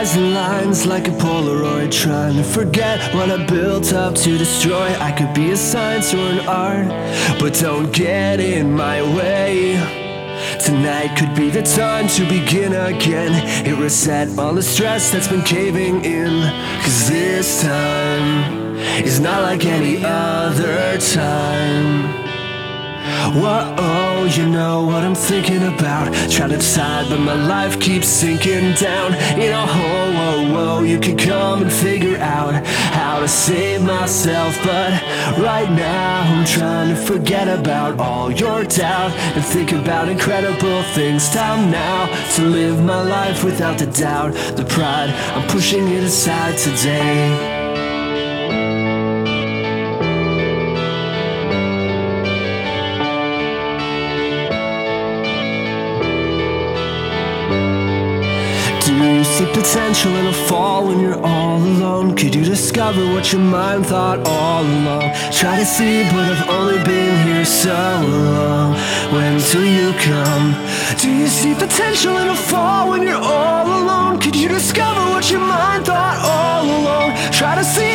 blazing lines like a Polaroid, trying to forget what I built up to destroy. I could be a science or an art, but don't get in my way. Tonight could be the time to begin again. Hit reset all the stress that's been caving in, 'cause this time is not like any other time. Whoa, you know what I'm thinking about. Try to decide, but my life keeps sinking down. In a hole, whoa, you can come and figure out how to save myself. But right now I'm trying to forget about all your doubt and think about incredible things. Time now to live my life without the doubt. The pride, I'm pushing it aside today. Do you see potential in a fall when you're all alone? Could you discover what your mind thought all along? Try to see, but I've only been here so long. When do you come? Do you see potential in a fall when you're all alone? Could you discover what your mind thought all along? Try to see,